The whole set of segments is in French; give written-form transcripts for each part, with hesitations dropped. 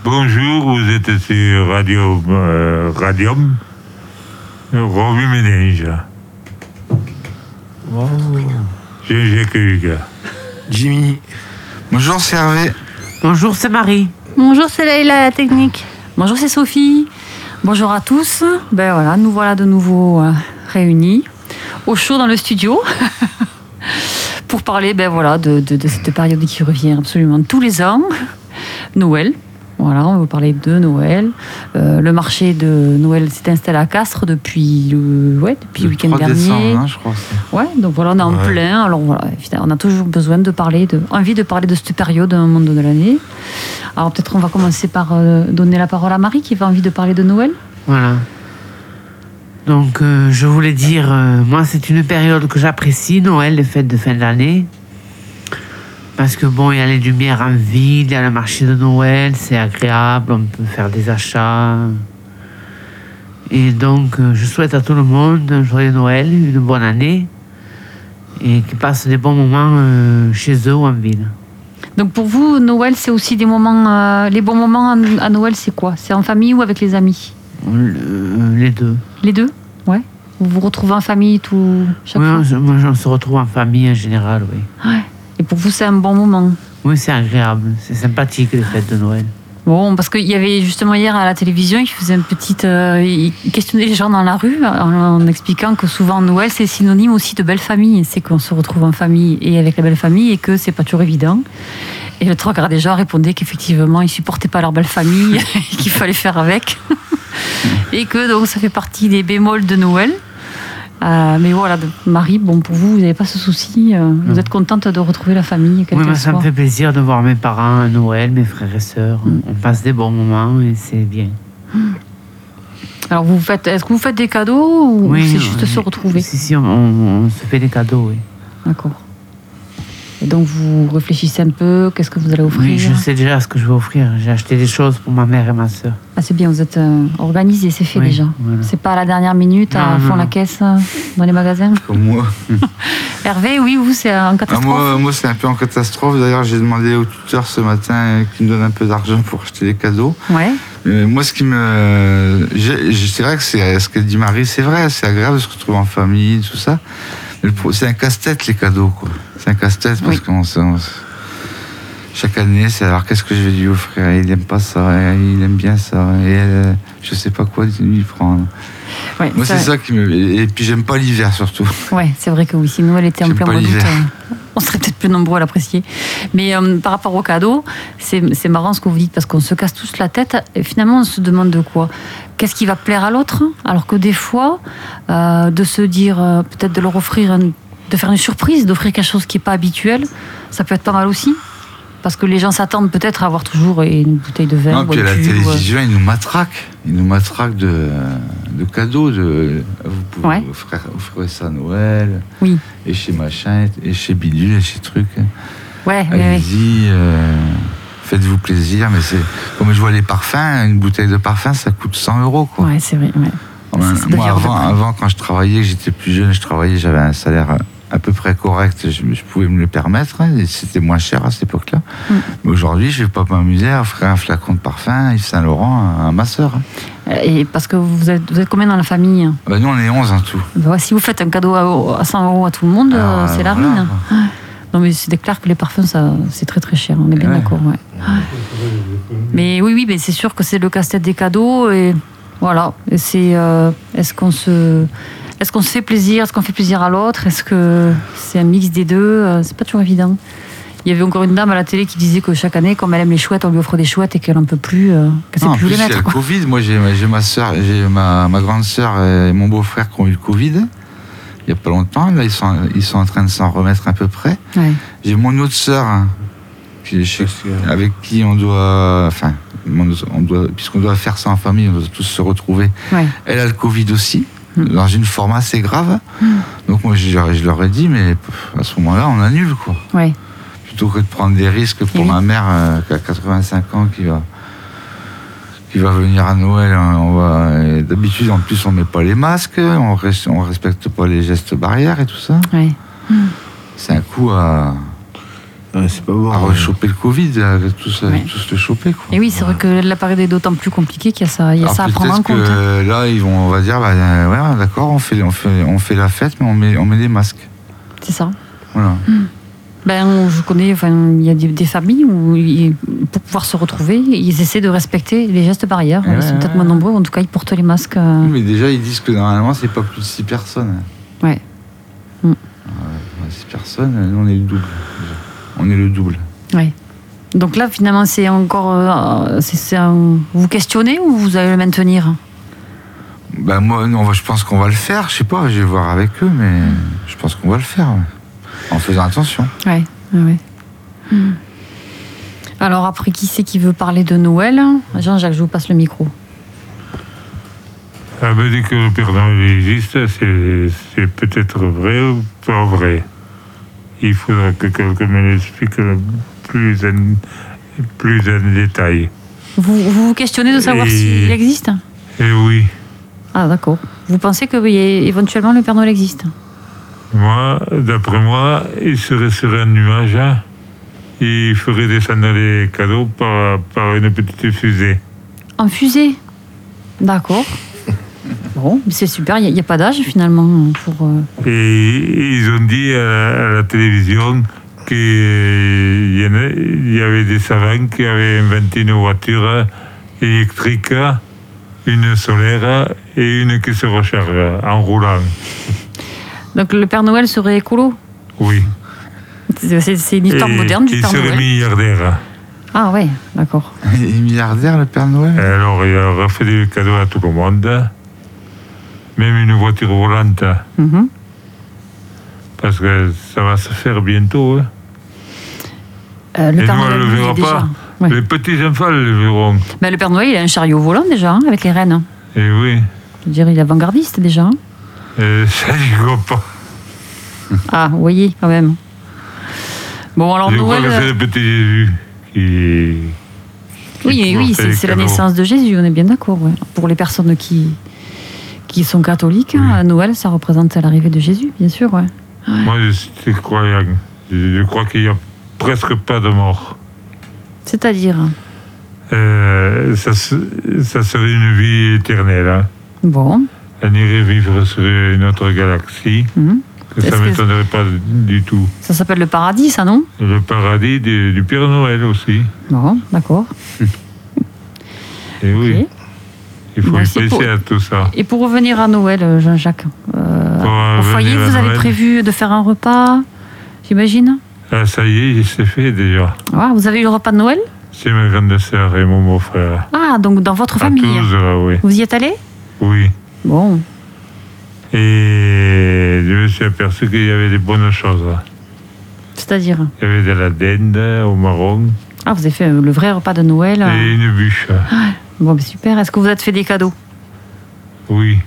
Bonjour, vous êtes sur Radium. Romy Ménage. Wow. GG Kuga. Jimmy. Bonjour, c'est Hervé. Bonjour, c'est Marie. Bonjour, c'est Leïla, la technique. Bonjour, c'est Sophie. Bonjour à tous. Ben voilà, nous voilà de nouveau réunis au chaud dans le studio pour parler de cette période qui revient absolument tous les ans, Noël. Voilà, on va parler de Noël. Le marché de Noël s'est installé à Castres depuis le week-end dernier. Décembre, hein, je crois. Ouais, donc voilà, on est en plein. Alors voilà, on a toujours besoin envie de parler de cette période à un moment de l'année. Alors peut-être on va commencer par donner la parole à Marie qui a envie de parler de Noël. Voilà. Donc je voulais dire, moi c'est une période que j'apprécie, Noël, les fêtes de fin d'année. Parce que bon, il y a les lumières en ville, il y a le marché de Noël, c'est agréable, on peut faire des achats. Et donc, je souhaite à tout le monde un joyeux Noël, une bonne année, et qu'ils passent des bons moments chez eux ou en ville. Donc pour vous, Noël, c'est aussi des moments... les bons moments à Noël, c'est quoi? C'est en famille ou avec les amis? Les deux. Les deux? Ouais. Vous vous retrouvez en famille chaque fois? Moi, on se retrouve en famille en général, oui. Ouais. Et pour vous, c'est un bon moment? Oui, c'est agréable. C'est sympathique, les fêtes de Noël. Bon, parce qu'il y avait justement hier à la télévision, il faisait il questionnait les gens dans la rue en expliquant que souvent Noël, c'est synonyme aussi de belle famille. C'est qu'on se retrouve en famille et avec la belle famille et que c'est pas toujours évident. Et le trois quarts des gens répondaient qu'effectivement, ils supportaient pas leur belle famille et qu'il fallait faire avec. Et que donc, ça fait partie des bémols de Noël. Mais voilà, Marie, bon, pour vous, vous n'avez pas ce souci. Vous êtes contente de retrouver la famille. Oui, moi, ça me fait plaisir de voir mes parents à Noël, mes frères et sœurs. On passe des bons moments et c'est bien. Alors, est-ce que vous faites des cadeaux ou c'est juste se retrouver? Si, on se fait des cadeaux, oui. D'accord. Et donc, vous réfléchissez un peu, qu'est-ce que vous allez offrir? Oui, je sais déjà ce que je vais offrir. J'ai acheté des choses pour ma mère et ma sœur. Ah, c'est bien, vous êtes organisé, c'est fait déjà. Voilà. C'est pas à la dernière minute à fond la caisse dans les magasins? Comme moi. Hervé, oui, vous, c'est en catastrophe? Moi, c'est un peu en catastrophe. D'ailleurs, j'ai demandé au tuteur ce matin qu'il me donne un peu d'argent pour acheter des cadeaux. Ouais. Moi, c'est vrai que ce que dit Marie, c'est vrai. C'est agréable de se retrouver en famille, tout ça. Mais c'est un casse-tête, les cadeaux, quoi. C'est un casse-tête parce que chaque année, c'est alors qu'est-ce que je vais lui offrir? Il n'aime pas ça, il aime bien ça, et elle, je sais pas quoi lui prendre. Ouais, moi, c'est ça qui me. Et puis, j'aime pas l'hiver surtout. Ouais, c'est vrai que oui, si Noël était en plein mois d'août, on serait peut-être plus nombreux à l'apprécier. Mais par rapport aux cadeaux, c'est marrant ce que vous dites parce qu'on se casse tous la tête et finalement, on se demande de quoi? Qu'est-ce qui va plaire à l'autre? Alors que des fois, de se dire, peut-être de leur offrir, de faire une surprise, d'offrir quelque chose qui n'est pas habituel, ça peut être pas mal aussi. Parce que les gens s'attendent peut-être à avoir toujours une bouteille de vin. Non, puis à la télévision, ils nous matraquent. Ils nous matraquent de cadeaux. Vous pouvez offrir ça à Noël. Oui. Et chez machin, et chez bidule, et chez truc. Ouais, allez-y, faites-vous plaisir. Mais c'est comme je vois les parfums, une bouteille de parfum, ça coûte 100 €, quoi. Ouais, c'est vrai. Ouais. Moi, avant, quand je travaillais, j'étais plus jeune, j'avais un salaire à peu près correct, je pouvais me le permettre, et c'était moins cher à cette époque-là. Mais aujourd'hui, je ne vais pas m'amuser à offrir un flacon de parfum Yves Saint Laurent à ma sœur. Et parce que vous êtes combien dans la famille? Nous, on est 11 en tout. Si vous faites un cadeau à 100 € à tout le monde, c'est la ruine. Non, mais c'est clair que les parfums, ça, c'est très très cher, on est bien d'accord. Ouais. Mais oui, mais c'est sûr que c'est le casse-tête des cadeaux, et voilà. Et est-ce qu'on se fait plaisir? Est-ce qu'on fait plaisir à l'autre? Est-ce que c'est un mix des deux? C'est pas toujours évident. Il y avait encore une dame à la télé qui disait que chaque année, comme elle aime les chouettes, on lui offre des chouettes et qu'elle n'en peut plus, qu'elle sait plus les mettre. Il y a le Covid. Moi, j'ai ma soeur, j'ai ma grande sœur et mon beau-frère qui ont eu le Covid il n'y a pas longtemps. Là, ils sont en train de s'en remettre à peu près. Ouais. J'ai mon autre sœur, avec qui on doit, puisqu'on doit faire ça en famille, on doit tous se retrouver. Ouais. Elle a le Covid aussi. Dans une forme assez grave. Donc moi je leur ai dit, mais à ce moment-là on annule, quoi. Ouais. Plutôt que de prendre des risques pour ma mère qui a 85 ans qui va venir à Noël, et d'habitude en plus on met pas les masques, on respecte pas les gestes barrières et tout ça. Ouais. C'est un coup à c'est pas bon. À choper le Covid, tous le choper, quoi. Et oui, c'est vrai que la période est d'autant plus compliquée qu'il y a ça, à prendre en compte. Que là, on va dire, ouais, d'accord, on fait la fête, mais on met des masques. C'est ça. Voilà. Je connais, il y a des familles où, pour pouvoir se retrouver, ils essaient de respecter les gestes barrières. Ils sont peut-être moins nombreux, en tout cas, ils portent les masques. Mais déjà, ils disent que normalement, c'est pas plus de 6 personnes. Ouais. 6 personnes, nous, on est le double. Déjà. On est le double. Ouais. Donc là, finalement, c'est encore. Vous questionnez ou vous allez le maintenir? Moi, non, je pense qu'on va le faire. Je sais pas, je vais voir avec eux, mais je pense qu'on va le faire. Ouais. En faisant attention. Ouais. Alors après, qui c'est qui veut parler de Noël? Jean-Jacques, je vous passe le micro. Elle me dit que le Père Noël existe, c'est peut-être vrai ou pas vrai. Il faudra que quelqu'un me l'explique plus en détail. Vous questionnez de savoir s'il existe? Eh oui. Ah d'accord. Vous pensez que éventuellement le Père Noël existe? Moi, d'après moi, il serait sur un nuage, il ferait descendre les cadeaux par une petite fusée. En fusée? D'accord. Bon, c'est super, il n'y a pas d'âge finalement pour... Et ils ont dit à la télévision qu'il y avait des savants qui avaient inventé une voiture électrique, une solaire et une qui se recharge en roulant. Donc le Père Noël serait écolo? Oui. C'est une histoire moderne du Père Noël. Il serait milliardaire. Ah ouais, d'accord. Il est milliardaire, le Père Noël? Alors il aurait fait des cadeaux à tout le monde. Même une voiture volante. Mm-hmm. Parce que ça va se faire bientôt. Le Père nous, Noël, on ne le verra pas. Ouais. Les petits-enfants le verront. Mais le Père Noël, il a un chariot volant déjà, avec les rennes. Et oui. Je dirais, il est avant-gardiste déjà. Ça, j'y crois pas. Ah, vous voyez, quand même. Bon, alors je Noël... crois que c'est le petit Jésus qui oui, c'est la naissance de Jésus, on est bien d'accord. Ouais. Pour les personnes qui sont catholiques, Noël, ça représente l'arrivée de Jésus, bien sûr. Ouais. Moi, je suis croyant. Je crois qu'il n'y a presque pas de mort. C'est-à-dire ça serait une vie éternelle. Hein. Bon. On irait vivre sur une autre galaxie. Ça ne m'étonnerait pas du tout. Ça s'appelle le paradis, ça, non? Le paradis du Père Noël aussi. Bon, d'accord. Et oui. Okay. Il faut y penser à tout ça. Et pour revenir à Noël, Jean-Jacques, au foyer, vous avez prévu de faire un repas, j'imagine? Ah, ça y est, c'est fait déjà. Ah, vous avez eu le repas de Noël? C'est ma grande sœur et mon beau-frère. Ah, donc dans votre famille? Toulouse, là, oui. Vous y êtes allé? Oui. Bon. Et je me suis aperçu qu'il y avait des bonnes choses. C'est-à-dire? Il y avait de la dinde au marron. Ah, vous avez fait le vrai repas de Noël? Et une bûche. Ah, bon, super. Est-ce que vous avez fait des cadeaux? Oui.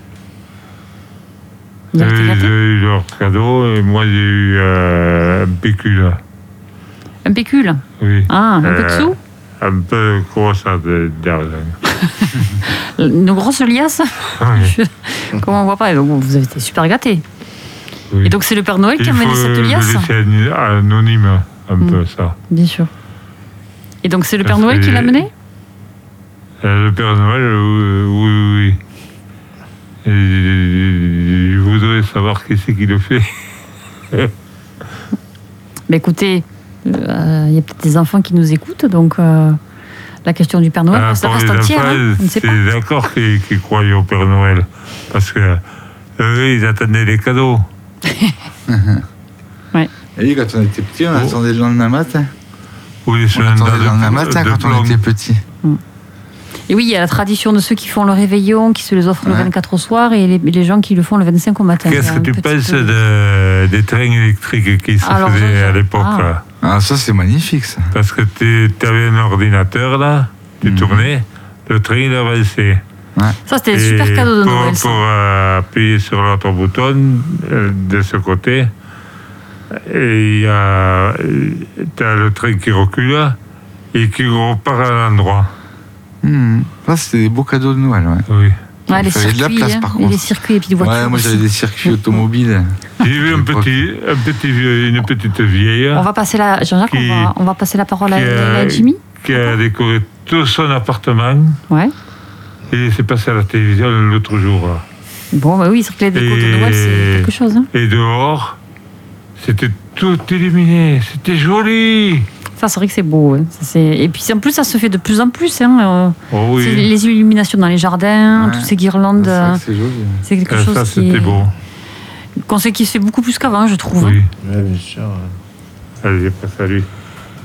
Vous avez eu leur cadeau et moi j'ai eu un pécule. Un pécule? Oui. Ah, un peu de sous? Un peu grosse d'argent. Une grosse liasse? Oui. Comment on voit pas? Donc, vous avez été super gâtés. Oui. Et donc c'est le Père Noël qui a mené cette liasse? C'est anonyme, un peu ça. Bien sûr. Et donc c'est le Père Noël qui l'a mené? Le Père Noël, oui. Et je voudrais savoir qui c'est qui le fait. Mais écoutez, il y a peut-être des enfants qui nous écoutent, donc la question du Père Noël, ça reste entière. On ne sait pas. C'est d'accord qu'ils croyaient au Père Noël, parce que eux, ils attendaient les cadeaux. Ouais. Et quand on était petit, on attendait le lendemain matin. Oui, on attendait le lendemain matin quand on était petit. Et oui, il y a la tradition de ceux qui font le réveillon, qui se les offrent le 24 au soir, et les gens qui le font le 25 au matin. Qu'est-ce que tu penses des trains électriques qui se faisaient à l'époque? Ah, ça, c'est magnifique, ça. Parce que tu avais un ordinateur, là, tu tournais, le train, il avançait. Ouais. Ça, c'était un super cadeau de Noël. Pour appuyer sur l'autre bouton, de ce côté, et tu as le train qui recule et qui repart à l'endroit. Ça, c'était des beaux cadeaux de Noël, ouais. Oui. Ouais, les Il fallait de la circuits, place, par contre. les circuits et puis de voitures. Ouais, moi j'avais aussi. des circuits automobiles. J'ai vu une petite vieille On va passer la, Jean-Jacques, Qui- on va passer la parole à, qui a- à Jimmy. qui a décoré tout son appartement Ouais. et c'est passé à la télévision l'autre jour. Bon, bah oui, c'est que les décos de Noël, c'est quelque chose. Hein. Et dehors, c'était tout illuminé, c'était joli. Ça, c'est vrai que c'est beau. Hein. Et puis en plus, ça se fait de plus en plus. Hein. Oh C'est oui, les illuminations dans les jardins, Ouais. toutes ces guirlandes. C'est vrai que c'est joli. C'est quelque ça chose qui, c'était beau. qu'on sait qui se fait beaucoup plus qu'avant, je trouve. Oui. Ouais, bien sûr. Allez, passe à lui.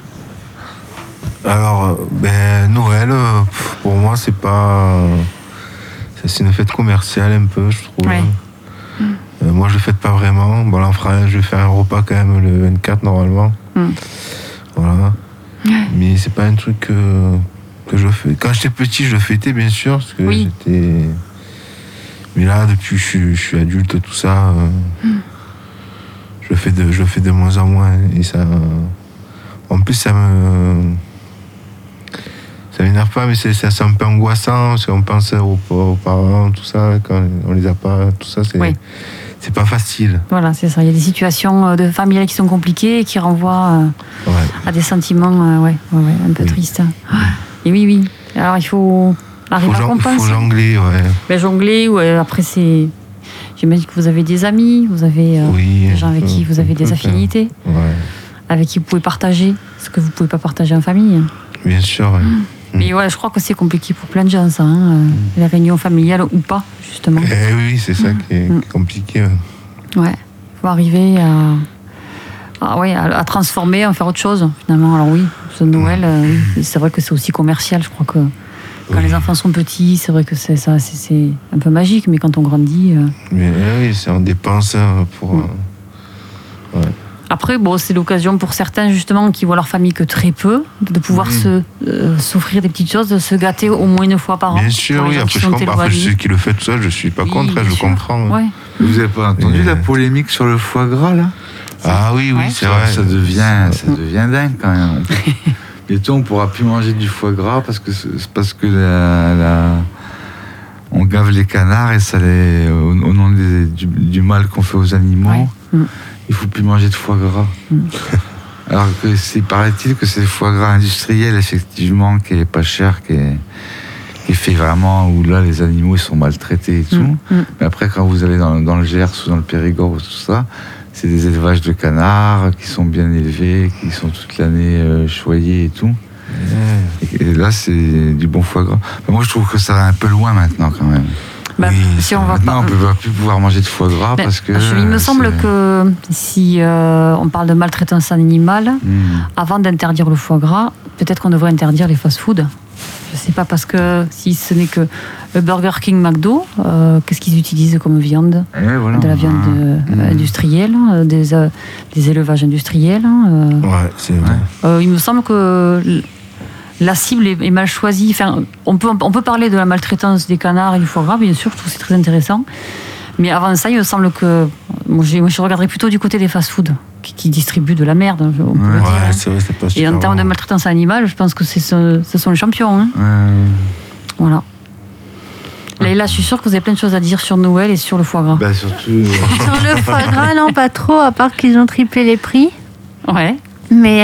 Alors, Noël, pour moi, c'est pas. C'est une fête commerciale un peu, je trouve. Ouais. Moi, je le fête pas vraiment. Bon, là, je vais faire un repas quand même le 24 normalement. Mm. Voilà. Mais c'est pas un truc que je fais. Quand j'étais petit, je le fêtais, bien sûr. Parce que Oui. j'étais. Mais là, depuis que je suis adulte, tout ça, je le fais de moins en moins. Et ça. En plus, ça m'énerve pas, mais c'est un peu angoissant, parce qu'on pense aux parents, tout ça, quand on les a pas, tout ça, Oui. c'est pas facile. Voilà, c'est ça. Il y a des situations de familiales qui sont compliquées et qui renvoient Ouais. à des sentiments un peu Oui. tristes. Et oui. Alors, il faut arriver à Faut compenser. jongler, ouais. Ben, jongler, ou après, c'est. J'imagine que vous avez des amis, vous avez Oui. des gens avec qui vous avez des affinités, Ouais. avec qui vous pouvez partager ce que vous ne pouvez pas partager en famille. Bien sûr, ouais. Mais ouais, je crois que c'est compliqué pour plein de gens, ça. Les réunions familiales ou pas, justement. Eh oui, c'est ça qui est compliqué. Ouais. Ouais. Il faut arriver à transformer, à faire autre chose, finalement. Alors oui, ce Noël, oui, c'est vrai que c'est aussi commercial. Je crois que quand les enfants sont petits, c'est vrai que c'est un peu magique, mais quand on grandit. Mais oui, c'est en dépense pour. Ouais. Après, bon, c'est l'occasion pour certains, justement, qui voient leur famille que très peu, de pouvoir s'offrir des petites choses, de se gâter au moins une fois par an. Bien sûr, Pour les oui. gens Après, qui je sont comprends. Après, éloignés. ceux qui le fait tout seul, je suis pas Oui, contre, bien je sûr. comprends. Ouais. Vous avez pas entendu Et- la polémique sur le foie gras, là? Ah oui, oui, Ouais. c'est vrai. Ça devient dingue, quand même. Bientôt, on pourra plus manger du foie gras parce que on gave les canards et ça au nom du mal qu'on fait aux animaux. Ouais. Il faut plus manger de foie gras. Alors que paraît-il que c'est le foie gras industriel, effectivement, qui est pas cher, qui est fait vraiment, où là, les animaux, ils sont maltraités et tout. Mais après, quand vous allez dans le Gers ou dans le Périgord ou tout ça, c'est des élevages de canards qui sont bien élevés, qui sont toute l'année choyés et tout. Et là, c'est du bon foie gras. Mais moi, je trouve que ça va un peu loin maintenant, quand même. Bah, Oui, si on va Maintenant, pas. on ne peut plus pouvoir manger de foie gras Mais, parce que... il me semble c'est- que si on parle de maltraitance animale, avant d'interdire le foie gras, peut-être qu'on devrait interdire les fast-foods. Je ne sais pas, parce que si ce n'est que le Burger King, McDo, qu'est-ce qu'ils utilisent comme viande? Eh, voilà. De la viande industrielle, des élevages industriels. Ouais, c'est vrai. Il me semble que la cible est mal choisie. Enfin, on peut parler de la maltraitance des canards et du foie gras, bien sûr, je trouve que c'est très intéressant. Mais avant ça, il me semble que moi, je regarderais plutôt du côté des fast-foods qui distribuent de la merde, on peut le dire. Ouais, c'est vrai, c'est pas Et super en termes de bon. maltraitance animale, je pense que ce sont les champions. Hein. Voilà. Là, je suis sûre que vous avez plein de choses à dire sur Noël et sur le foie gras. Bah, surtout... Sur le foie gras, non, pas trop, à part qu'ils ont triplé les prix. Ouais. Mais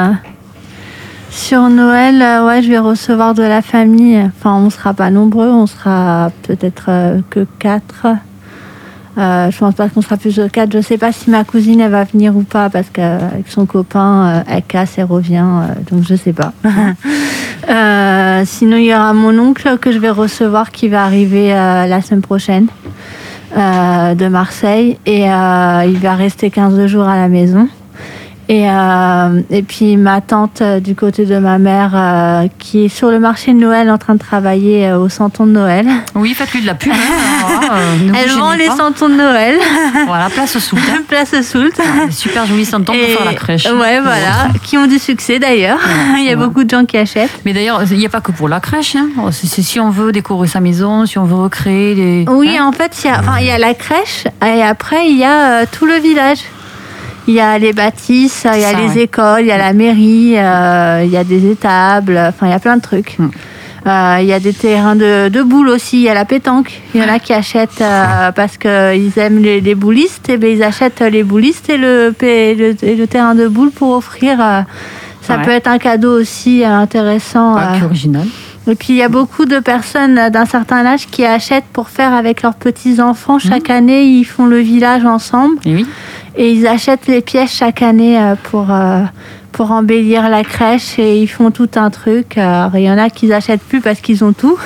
sur Noël, ouais, je vais recevoir de la famille. Enfin, on sera pas nombreux, on sera peut-être que 4. Je pense pas qu'on sera plus de 4. Je sais pas si ma cousine elle va venir ou pas, parce qu'avec son copain, elle casse, elle revient, donc je sais pas. Sinon, il y aura mon oncle que je vais recevoir qui va arriver la semaine prochaine de Marseille, et il va rester 15 jours à la maison. Et puis ma tante du côté de ma mère qui est sur le marché de Noël en train de travailler au Santon de Noël. Oui, faites-lui de la pub. Hein, ne vous Elle gênez vend les pas. Santons de Noël. Voilà, place Soult. Hein. Place Soult. Des super jolis santons pour faire la crèche. Ouais, voilà. Qui ont du succès d'ailleurs. Il y a beaucoup de gens qui achètent. Mais d'ailleurs, il n'y a pas que pour la crèche. Hein. C'est si on veut décorer sa maison, si on veut recréer des... Oui, Hein. en fait, il y a la crèche et après, il y a tout le village. Il y a les bâtisses, il y a Ça, les ouais. écoles, il y a la mairie, il y a des étables, enfin, il y a plein de trucs. Il y a des terrains de boules aussi, il y a la pétanque. Il y en a qui achètent parce qu'ils aiment les boulistes, et bien ils achètent les boulistes et le terrain de boules pour offrir. Ça peut être un cadeau aussi intéressant. Plus original. Et puis il y a beaucoup de personnes d'un certain âge qui achètent pour faire avec leurs petits-enfants. Chaque année, ils font le village ensemble. Et oui. Et ils achètent les pièces chaque année pour embellir la crèche, et ils font tout un truc. Alors, il y en a qui n'achètent plus parce qu'ils ont tout.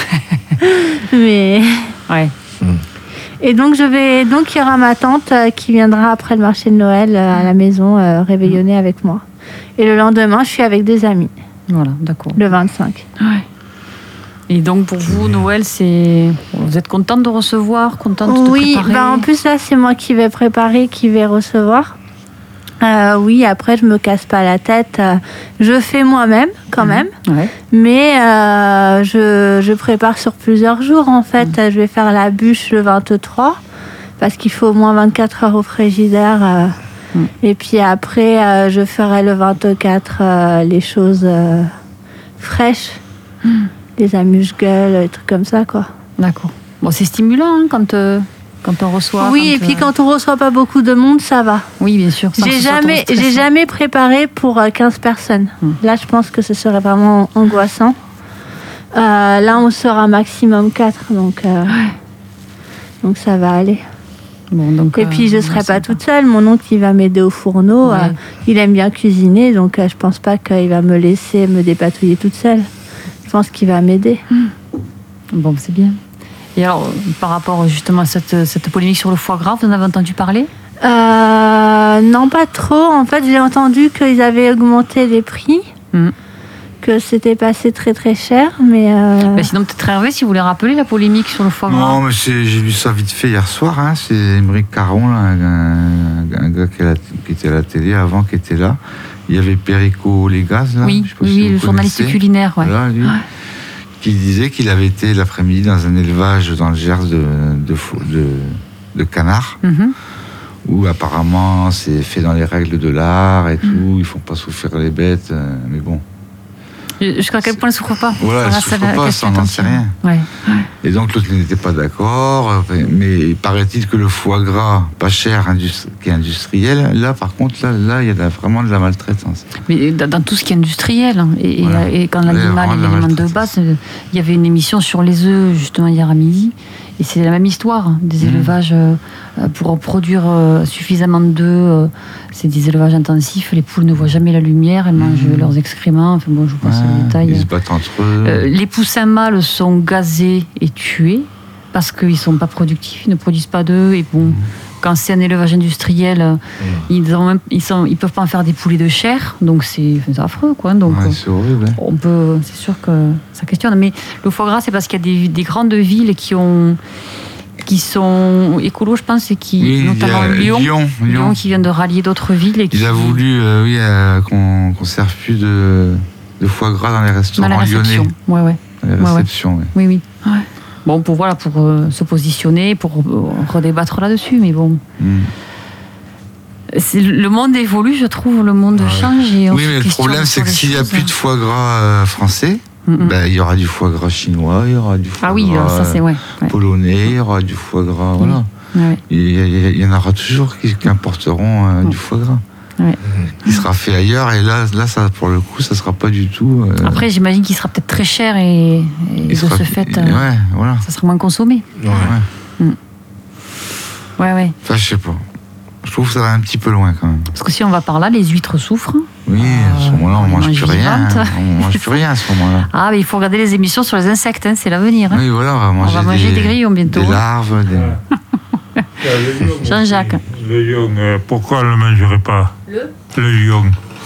Mais... Ouais. Et donc, il y aura ma tante qui viendra après le marché de Noël à la maison réveillonner avec moi. Et le lendemain, je suis avec des amis. Voilà, d'accord. Le 25. Ouais. Et donc pour vous, Noël, vous êtes contente de recevoir, contente de préparer? Oui, en plus là, c'est moi qui vais préparer, qui vais recevoir. Oui, après, je me casse pas la tête. Je fais moi-même, quand même. Ouais. Mais je prépare sur plusieurs jours, en fait. Je vais faire la bûche le 23, parce qu'il faut au moins 24 heures au frigidaire. Et puis après, je ferai le 24 les choses fraîches. Les amuse-gueules, des trucs comme ça, quoi. D'accord. Bon, c'est stimulant quand on reçoit. Oui, et puis quand on reçoit pas beaucoup de monde, ça va. Oui, bien sûr. J'ai jamais préparé pour 15 personnes. Là, je pense que ce serait vraiment angoissant. Là, on sera maximum 4, donc ça va aller. Bon, donc, et puis, je ne serai pas toute seule. Mon oncle, il va m'aider au fourneau. Ouais. Il aime bien cuisiner, donc je pense pas qu'il va me laisser me dépatouiller toute seule. Je pense qu'il va m'aider. Bon, c'est bien. Et alors, par rapport justement à cette polémique sur le foie gras, vous en avez entendu parler? Non, pas trop. En fait, j'ai entendu qu'ils avaient augmenté les prix, que c'était passé très très cher, mais... sinon, peut-être Hervé, si vous voulez rappeler la polémique sur le foie gras. Non, mais j'ai lu ça vite fait hier soir. C'est Émeric Caron, là, un gars qui était à la télé avant, qui était là. Il y avait Perico Légas, là. Oui, le journaliste culinaire, ouais. Voilà, lui, qui disait qu'il avait été l'après-midi dans un élevage dans le Gers de canards, où apparemment c'est fait dans les règles de l'art et tout, ils font pas souffrir les bêtes, mais bon. Jusqu'à quel point elles ne souffrent pas? Voilà, elles ne souffrent pas, ça on n'en sait rien. Ouais. Et donc l'autre n'était pas d'accord, mais paraît-il que le foie gras, pas cher, qui est industriel, là par contre, là il y a vraiment de la maltraitance. Mais dans tout ce qui est industriel, et quand l'animal est l'élément de base, il y avait une émission sur les œufs justement hier à midi, et c'est la même histoire, des élevages pour produire suffisamment d'œufs, c'est des élevages intensifs, les poules ne voient jamais la lumière, elles mangent leurs excréments, enfin bon, je vous passe le détail. Ils se battent entre eux. Les poussins mâles sont gazés et tués parce qu'ils ne sont pas productifs, ils ne produisent pas d'œufs, et bon, quand c'est un élevage industriel, ils peuvent pas en faire des poulets de chair, donc c'est affreux, quoi. Donc c'est horrible. C'est sûr que ça questionne. Mais le foie gras, c'est parce qu'il y a des grandes villes qui sont écolos, je pense, et notamment Lyon, qui vient de rallier d'autres villes. Il a voulu qu'on ne serve plus de foie gras dans les restaurants lyonnais. Ouais. Dans les réceptions, ouais. Oui. Ouais. Bon, pour se positionner, pour redébattre là-dessus, mais bon. Le monde évolue, je trouve, le monde change. Et oui, mais le problème, c'est que s'il n'y a plus de foie gras français, il y aura du foie gras chinois, il y aura du foie gras polonais, il y aura du foie gras, voilà. Ouais. Il y en aura toujours qui importeront du foie gras. Ouais. Qui sera fait ailleurs, et là ça, pour le coup, ça sera pas du tout. Après, j'imagine qu'il sera peut-être très cher, et de ce fait, ça sera moins consommé. Ouais. Enfin, je sais pas. Je trouve que ça va un petit peu loin quand même. Parce que si on va par là, les huîtres souffrent. Oui, à ce moment-là, on mange plus rien. On mange plus rien à ce moment-là. Ah, mais il faut regarder les émissions sur les insectes, c'est l'avenir. Oui, voilà, on va manger des grillons bientôt. Des larves. Jean-Jacques. Le lion, pourquoi on ne le mangerait pas? Le lion.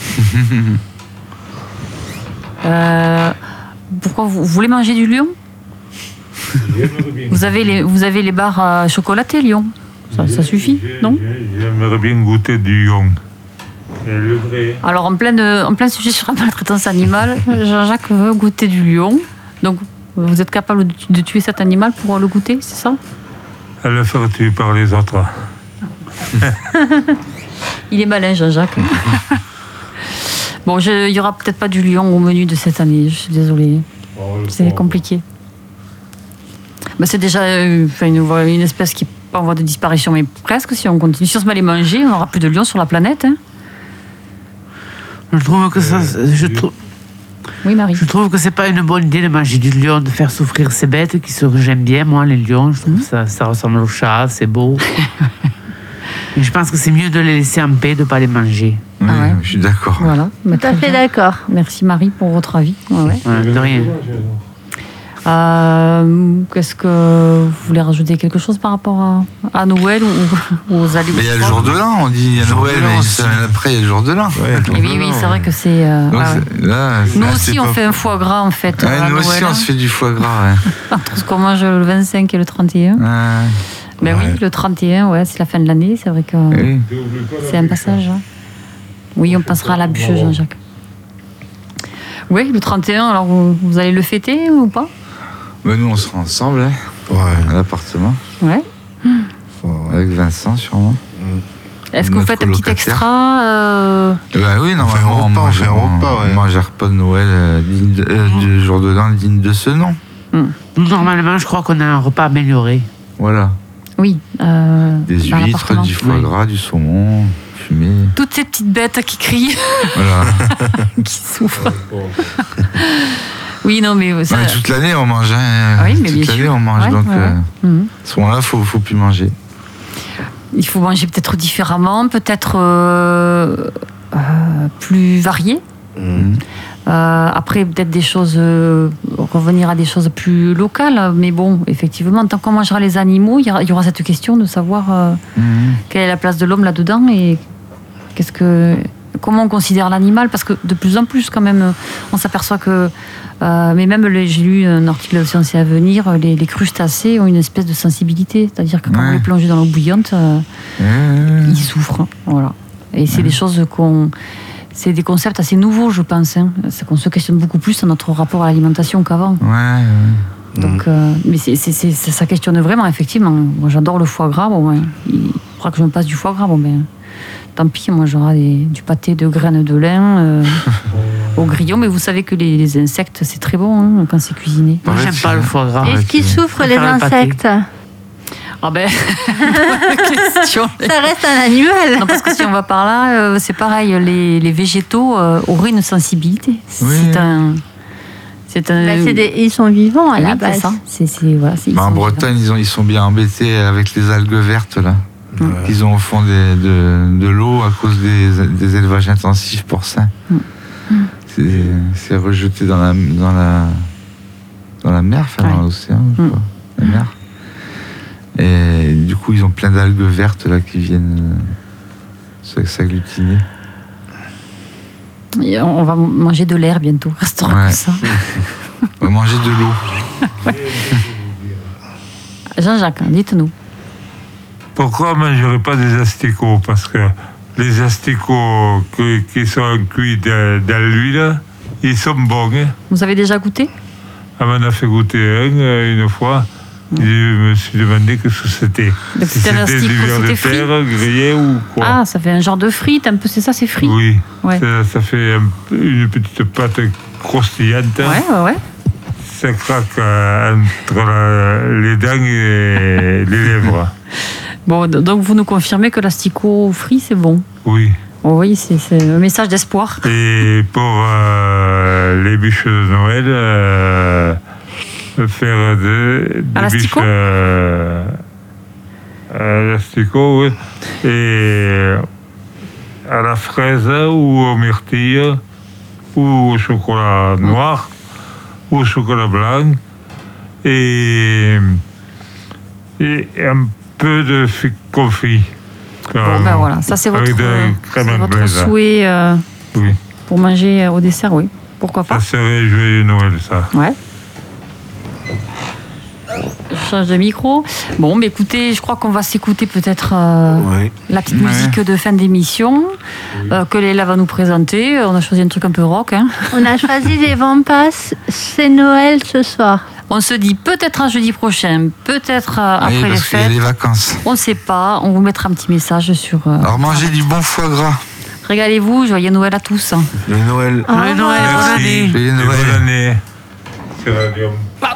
Pourquoi vous voulez manger du lion? Vous avez les barres chocolatées, lion. Ça suffit, non? J'aimerais bien goûter du lion. Le vrai. Alors, en plein sujet sur la maltraitance animale, Jean-Jacques veut goûter du lion. Donc, vous êtes capable de tuer cet animal pour le goûter, c'est ça? À le faire tuer par les autres. Il est malin, Jean-Jacques. Bon, il n'y aura peut-être pas du lion au menu de cette année, je suis désolée. C'est compliqué. Bah, c'est déjà une espèce qui est pas en voie de disparition, mais presque. Si on continue, si on se met à les manger, on n'aura plus de lions sur la planète. Hein. Je trouve que ça... Oui, Marie. Je trouve que c'est pas une bonne idée de manger du lion, de faire souffrir ces bêtes que j'aime bien, moi, les lions. Je trouve que ça ressemble au chat, c'est beau. Mais je pense que c'est mieux de les laisser en paix, de ne pas les manger. Oui, je suis d'accord. Voilà. Tout à fait d'accord. Merci Marie pour votre avis. Ouais. De rien. Qu'est-ce que vous voulez rajouter quelque chose par rapport à Noël ou aux allées? Mais il y a le jour de l'an, on dit il y a Noël, mais une semaine après il y a le jour de l'an. Oui, c'est vrai que c'est. Nous aussi on fait un foie gras en fait. Nous aussi on se fait du foie gras. Entre ce qu'on mange le 25 et le 31. Ben oui, le 31, c'est la fin de l'année, c'est vrai que c'est un passage. Hein. Oui, on passera à la bûche, Jean-Jacques. Oui, le 31, alors vous allez le fêter ou pas? Ben nous on sera ensemble à l'appartement. Ouais. Avec Vincent sûrement. Est-ce que vous faites un petit extra oui, normalement on fait un repas. On mange un repas de Noël du jour de l'an digne de ce nom. Normalement, je crois qu'on a un repas amélioré. Voilà. Oui. Des huîtres, du foie gras, du saumon, fumé. Toutes ces petites bêtes qui crient, voilà. qui souffrent. Oui, non, mais ça... toute l'année on mange. Oui, mais toute l'année on mange, donc à ce moment-là, faut plus manger. Il faut manger peut-être différemment, peut-être plus varié. Après, peut-être des choses, revenir à des choses plus locales, mais bon, effectivement, tant qu'on mangera les animaux, il y aura cette question de savoir quelle est la place de l'homme là-dedans et comment on considère l'animal, parce que de plus en plus, quand même, on s'aperçoit que, mais même j'ai lu un article de Sciences et Avenir, les crustacés ont une espèce de sensibilité, c'est-à-dire que quand vous les plongez dans l'eau bouillante, ils souffrent, voilà. Et c'est des choses c'est des concepts assez nouveaux, je pense. C'est qu'on se questionne beaucoup plus sur notre rapport à l'alimentation qu'avant. Donc, mais ça questionne vraiment, effectivement. Moi, j'adore le foie gras. Il faudra que je me passe du foie gras. Tant pis, moi, j'aurai du pâté de graines de lin au grillon. Mais vous savez que les insectes, c'est très bon quand c'est cuisiné. Moi, j'aime pas le foie gras. Est-ce qu'ils souffrent, les insectes? Ah ben, question. Ça reste un animal. Non, parce que si on va par là, c'est pareil, les végétaux auraient une sensibilité. Ils sont vivants à la base. C'est ça. En Bretagne, ils sont bien embêtés avec les algues vertes là. Qu'ils ont au fond de l'eau à cause des élevages intensifs pour ça. C'est rejeté dans la mer, dans l'océan, je crois. La mer. Et du coup, ils ont plein d'algues vertes là qui viennent s'agglutiner. On va manger de l'air bientôt. Restera comme ça. On va manger de l'eau. Jean-Jacques, dites-nous. Pourquoi on ne mangerait pas des asticots? Parce que les asticots qui sont cuits dans l'huile, ils sont bons. Vous avez déjà goûté? On m'en a fait goûter une fois. Je me suis demandé ce que c'était. Donc si c'était des vers de terre grillés ou quoi. Ah, ça fait un genre de frite, un peu, c'est ça, c'est frit? Oui, ça fait une petite pâte croustillante. Ouais. Ça craque entre les dents et les lèvres. Bon, donc vous nous confirmez que l'asticot frit, c'est bon? Oui. Oh oui, c'est un message d'espoir. Et pour les bûches de Noël... faire des bûches à l'asticot, oui. Et à la fraise ou au myrtille ou au chocolat noir ou au chocolat blanc et un peu de confit. Bon, voilà, ça c'est votre souhait pour manger au dessert, oui. Pourquoi pas? Ça serait joyeux Noël, ça. Ouais. Je change de micro. Bon, mais écoutez, je crois qu'on va s'écouter peut-être la petite musique de fin d'émission que Léla va nous présenter. On a choisi un truc un peu rock. On a choisi les Vampas. C'est Noël ce soir. On se dit peut-être un jeudi prochain, peut-être après les fêtes. Il y a les vacances. On ne sait pas. On vous mettra un petit message sur... Alors mangez du bon foie gras. Régalez-vous. Joyeux Noël à tous. Joyeux Noël. Joyeux Noël. Bonne année. Joyeux Noël. Bonne année. Radium.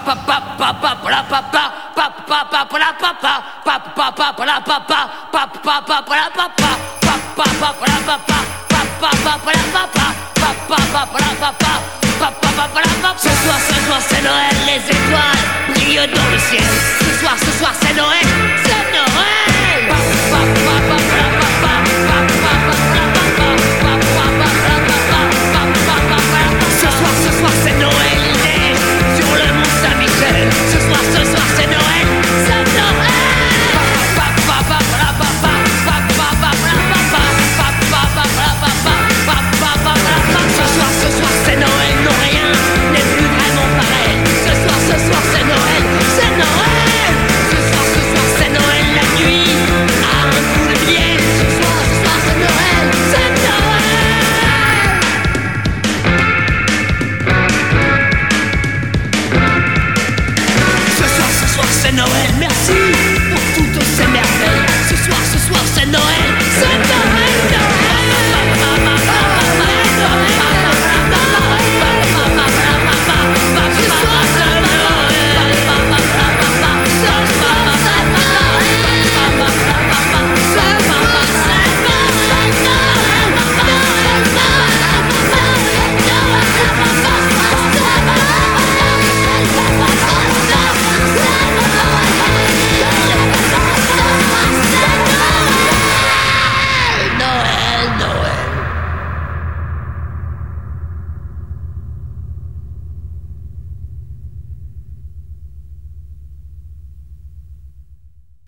Ce soir c'est Noël, les étoiles brillent dans le ciel. Ce soir c'est Noël, c'est Noël. Ce soir c'est Noël, il est sur le mont Saint-Michel. Ce soir c'est Noël, c'est Noël. Ce soir c'est Noël, non rien n'est plus vraiment pareil. Ce soir c'est Noël, c'est Noël. Ce soir c'est Noël, la nuit a un coup de miel. Ce soir c'est Noël, c'est Noël. Ce soir c'est Noël, merci pour toutes ces merveilles. Ce soir c'est Noël, c'est Noël.